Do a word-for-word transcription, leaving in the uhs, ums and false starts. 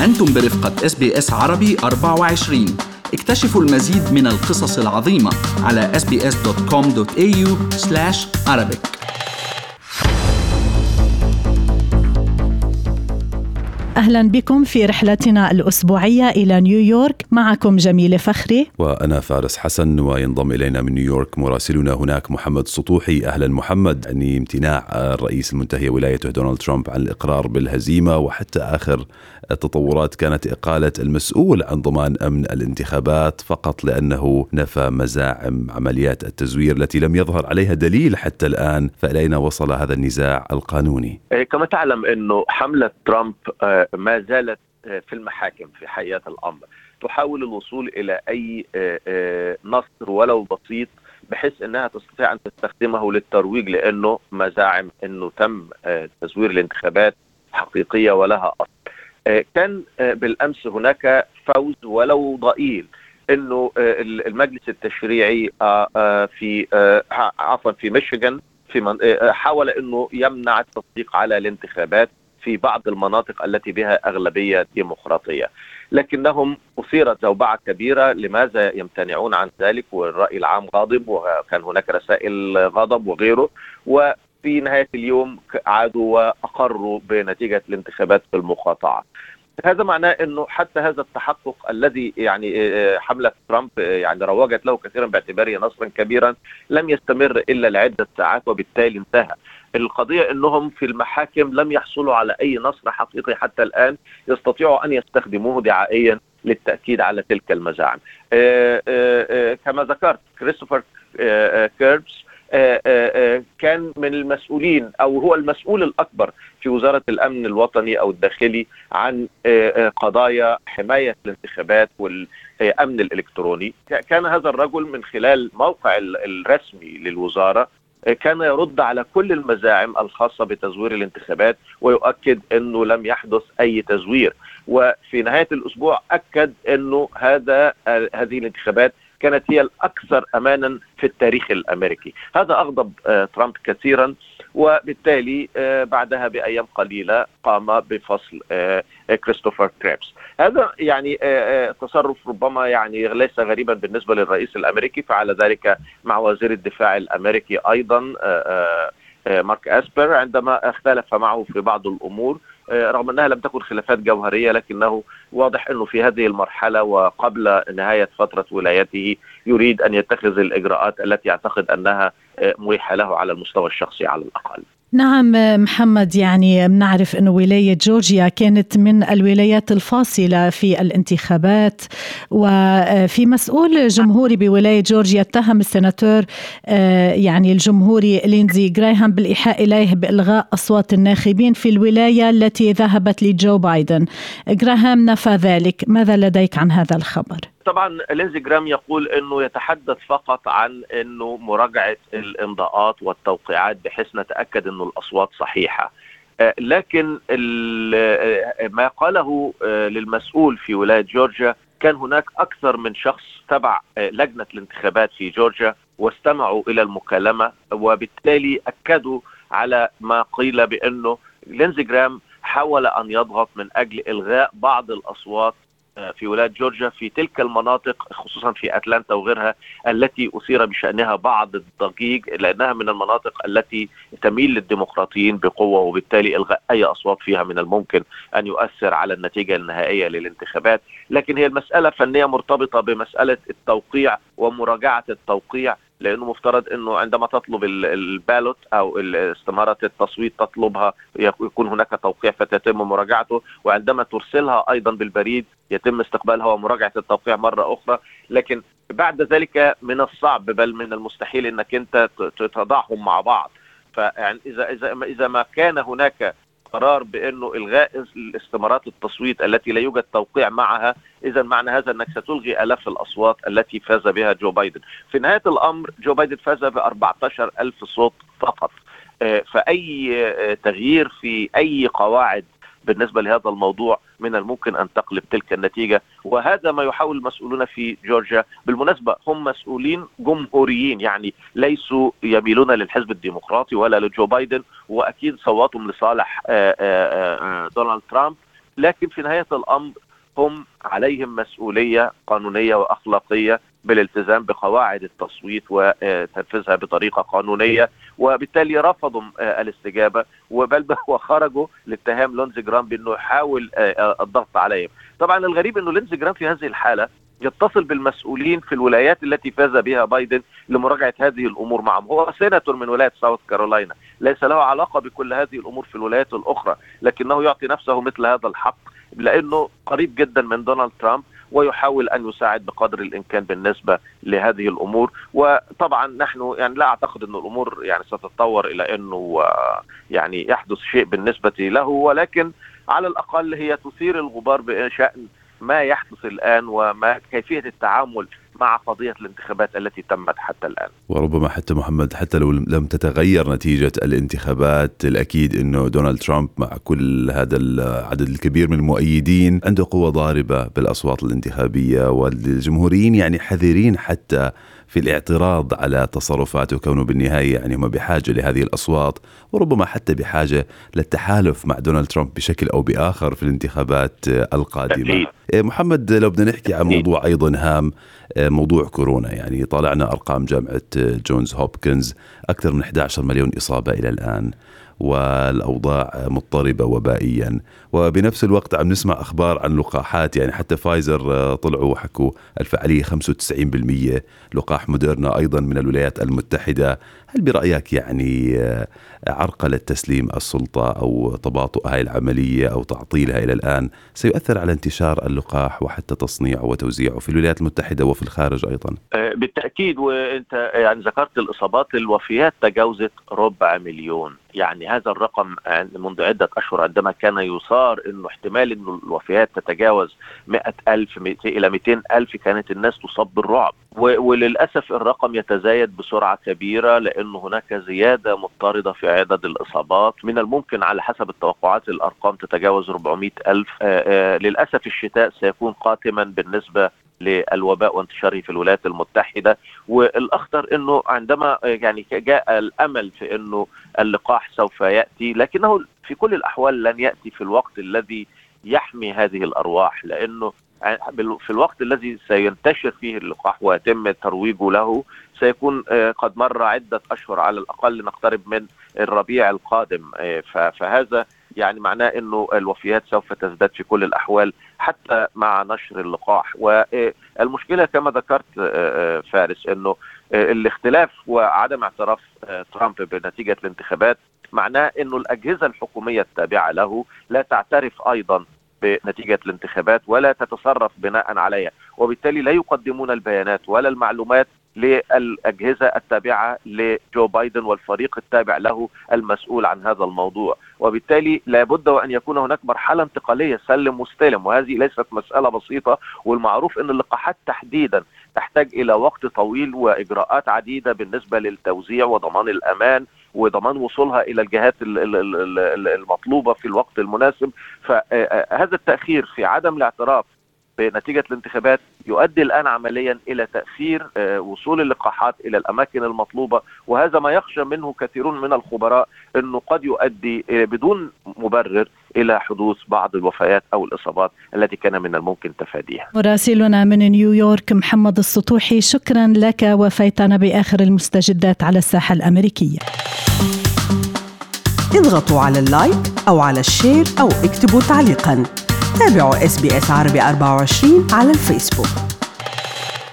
أنتم برفقة إس بي إس عربي أربعة وعشرين. اكتشفوا المزيد من القصص العظيمة على إس بي إس دوت كوم دوت إيه يو سلاش عربيك. أهلا بكم في رحلتنا الأسبوعية إلى نيويورك. معكم جميلة فخري وأنا فارس حسن، وينضم إلينا من نيويورك مراسلنا هناك محمد سطوحي. أهلا محمد. أني امتناع الرئيس المنتهي ولايته دونالد ترامب عن الإقرار بالهزيمة، وحتى آخر التطورات كانت إقالة المسؤول عن ضمان أمن الانتخابات فقط لأنه نفى مزاعم عمليات التزوير التي لم يظهر عليها دليل حتى الآن. فإلينا وصل هذا النزاع القانوني. كما تعلم أنه حملة ترامب ما زالت في المحاكم في حقيقة الأمر، تحاول الوصول إلى أي نصر ولو بسيط بحيث أنها تستطيع أن تستخدمه للترويج، لأنه مزاعم أنه تم تزوير الانتخابات حقيقية ولها أصل. كان بالأمس هناك فوز ولو ضئيل أنه المجلس التشريعي في عفوا في ميشيغان في حاول أنه يمنع التصديق على الانتخابات في بعض المناطق التي بها أغلبية ديمقراطية، لكنهم أثيرت زوبعة كبيرة لماذا يمتنعون عن ذلك، والرأي العام غاضب وكان هناك رسائل غضب وغيره. وفي نهاية اليوم عادوا وأقروا بنتيجة الانتخابات في المقاطعة. هذا معناه أنه حتى هذا التحقق الذي يعني حملة ترامب يعني روجت له كثيرا باعتباره نصرا كبيرا لم يستمر إلا لعدة ساعات، وبالتالي انتهى. القضية أنهم في المحاكم لم يحصلوا على أي نصر حقيقي حتى الآن يستطيعوا أن يستخدموه دعائيا للتأكيد على تلك المزاعم. آآ آآ كما ذكرت كريستوفر كيربس كان من المسؤولين أو هو المسؤول الأكبر في وزارة الأمن الوطني أو الداخلي عن قضايا حماية الانتخابات والأمن الإلكتروني. كان هذا الرجل من خلال موقع الرسمي للوزارة كان يرد على كل المزاعم الخاصة بتزوير الانتخابات ويؤكد أنه لم يحدث أي تزوير. وفي نهاية الأسبوع أكد أنه هذا هذه الانتخابات كانت هي الأكثر أمانا في التاريخ الأمريكي. هذا أغضب ترامب كثيرا، وبالتالي بعدها بأيام قليلة قام بفصل كريستوفر كريبس. هذا يعني تصرف ربما يعني ليس غريبا بالنسبة للرئيس الأمريكي، فعل ذلك مع وزير الدفاع الأمريكي أيضا مارك أسبر عندما اختلف معه في بعض الأمور، رغم أنها لم تكن خلافات جوهرية، لكنه واضح أنه في هذه المرحلة وقبل نهاية فترة ولايته يريد أن يتخذ الإجراءات التي يعتقد أنها مريحة له على المستوى الشخصي على الأقل. نعم محمد، يعني بنعرف أن ولاية جورجيا كانت من الولايات الفاصلة في الانتخابات، وفي مسؤول جمهوري بولاية جورجيا اتهم السناتور يعني الجمهوري لينزي غراهام بالإيحاء إليه بإلغاء أصوات الناخبين في الولاية التي ذهبت لجو بايدن. غراهام نفى ذلك. ماذا لديك عن هذا الخبر؟ طبعا لينزي جرام يقول انه يتحدث فقط عن انه مراجعة الامضاءات والتوقيعات بحيث نتأكد انه الاصوات صحيحة، لكن ما قاله للمسؤول في ولاية جورجيا كان هناك اكثر من شخص تبع لجنة الانتخابات في جورجيا واستمعوا الى المكالمة، وبالتالي اكدوا على ما قيل بانه لينزي جرام حاول ان يضغط من اجل الغاء بعض الاصوات في ولاية جورجيا في تلك المناطق، خصوصا في أتلانتا وغيرها التي أثير بشأنها بعض الضجيج، لأنها من المناطق التي تميل للديمقراطيين بقوة، وبالتالي إلغاء أي أصوات فيها من الممكن أن يؤثر على النتيجة النهائية للانتخابات. لكن هي المسألة فنية مرتبطة بمسألة التوقيع ومراجعة التوقيع، لأنه مفترض أنه عندما تطلب البالوت أو استمارة التصويت تطلبها يكون هناك توقيع فتتم مراجعته، وعندما ترسلها أيضا بالبريد يتم استقبالها ومراجعة التوقيع مرة أخرى. لكن بعد ذلك من الصعب بل من المستحيل أنك أنت تضعهم مع بعض. فإذا إذا إذا ما كان هناك قرار بأنه إلغاء استمارات التصويت التي لا يوجد توقيع معها، إذا معنى هذا أنك ستلغي آلاف الأصوات التي فاز بها جو بايدن. في نهاية الأمر جو بايدن فاز بأربعة عشر ألف صوت فقط. فأي تغيير في أي قواعد بالنسبة لهذا الموضوع من الممكن أن تقلب تلك النتيجة، وهذا ما يحاول المسؤولون في جورجيا. بالمناسبة هم مسؤولين جمهوريين، يعني ليسوا يميلون للحزب الديمقراطي ولا لجو بايدن، وأكيد صوتهم لصالح دونالد ترامب. لكن في نهاية الأمر هم عليهم مسؤولية قانونية وأخلاقية بالالتزام بقواعد التصويت وتنفيذها بطريقة قانونية، وبالتالي رفضوا الاستجابة وبل وخرجوا لاتهام لينزي جرام بأنه يحاول الضغط عليهم. طبعا الغريب أنه لينزي جرام في هذه الحالة يتصل بالمسؤولين في الولايات التي فاز بها بايدن لمراجعة هذه الأمور معهم. هو سيناتور من ولاية ساوث كارولاينا، ليس له علاقة بكل هذه الأمور في الولايات الأخرى، لكنه يعطي نفسه مثل هذا الحق لأنه قريب جدا من دونالد ترامب ويحاول أن يساعد بقدر الإمكان بالنسبة لهذه الأمور. وطبعا نحن يعني لا أعتقد أن الأمور يعني ستتطور إلى أنه يعني يحدث شيء بالنسبة له، ولكن على الأقل هي تثير الغبار بشأن ما يحدث الآن وما كيفية التعامل مع قضية الانتخابات التي تمت حتى الآن. وربما حتى محمد حتى لو لم تتغير نتيجة الانتخابات، الأكيد أنه دونالد ترامب مع كل هذا العدد الكبير من المؤيدين عنده قوة ضاربة بالأصوات الانتخابية، والجمهوريين يعني حذرين حتى في الاعتراض على تصرفاته، كونه بالنهاية يعني هم بحاجة لهذه الأصوات، وربما حتى بحاجة للتحالف مع دونالد ترامب بشكل أو بآخر في الانتخابات القادمة. محمد لو بدنا نحكي عن موضوع أيضا هام، موضوع كورونا، يعني طالعنا أرقام جامعة جونز هوبكنز أكثر من أحد عشر مليون إصابة إلى الآن، والأوضاع مضطربة وبائيا، وبنفس الوقت عم نسمع أخبار عن لقاحات، يعني حتى فايزر طلعوا وحكوا الفعالية خمسة وتسعين بالمئة، لقاح موديرنا أيضا من الولايات المتحدة. هل برأيك يعني عرقلة تسليم السلطة أو تباطؤ هاي العملية أو تعطيلها إلى الآن سيؤثر على انتشار اللقاح وحتى تصنيعه وتوزيعه في الولايات المتحدة وفي الخارج أيضا؟ بالتأكيد، وأنت يعني ذكرت الإصابات، الوفيات تجاوزت ربع مليون. يعني هذا الرقم منذ عدة أشهر عندما كان يصار أنه احتمال أن الوفيات تتجاوز مئة ألف إلى مئتين ألف كانت الناس تصاب بالرعب، وللأسف الرقم يتزايد بسرعة كبيرة لأن هناك زيادة مضطردة في عدد الإصابات. من الممكن على حسب التوقعات الأرقام تتجاوز أربعمئة ألف. آآ آآ للأسف الشتاء سيكون قاتما بالنسبة للوباء وانتشاره في الولايات المتحدة. والأخطر أنه عندما يعني جاء الأمل في أنه اللقاح سوف يأتي، لكنه في كل الأحوال لن يأتي في الوقت الذي يحمي هذه الأرواح، لأنه في الوقت الذي سينتشر فيه اللقاح ويتم ترويجه له سيكون قد مر عدة أشهر، على الأقل نقترب من الربيع القادم. فهذا يعني معناه أنه الوفيات سوف تزداد في كل الأحوال حتى مع نشر اللقاح. والمشكلة كما ذكرت فارس أنه الاختلاف وعدم اعتراف ترامب بنتيجة الانتخابات معناه أنه الأجهزة الحكومية التابعة له لا تعترف أيضا بنتيجة الانتخابات ولا تتصرف بناء عليها، وبالتالي لا يقدمون البيانات ولا المعلومات للأجهزة التابعة لجو بايدن والفريق التابع له المسؤول عن هذا الموضوع. وبالتالي لابد وأن يكون هناك مرحلة انتقالية سلم واستلم، وهذه ليست مسألة بسيطة. والمعروف أن اللقاحات تحديدا تحتاج إلى وقت طويل وإجراءات عديدة بالنسبة للتوزيع وضمان الأمان وضمان وصولها إلى الجهات المطلوبة في الوقت المناسب. فهذا التأخير في عدم الاعتراف بنتيجة الانتخابات يؤدي الآن عمليا إلى تأخير وصول اللقاحات إلى الأماكن المطلوبة، وهذا ما يخشى منه كثيرون من الخبراء أنه قد يؤدي بدون مبرر إلى حدوث بعض الوفيات أو الإصابات التي كان من الممكن تفاديها. مراسلنا من نيويورك محمد السطوحي، شكرا لك، وفيتنا بآخر المستجدات على الساحة الأمريكية. اضغطوا على اللايك أو على الشير أو اكتبوا تعليقا. تابعوا إس بي إس عربي أربعة وعشرين على الفيسبوك.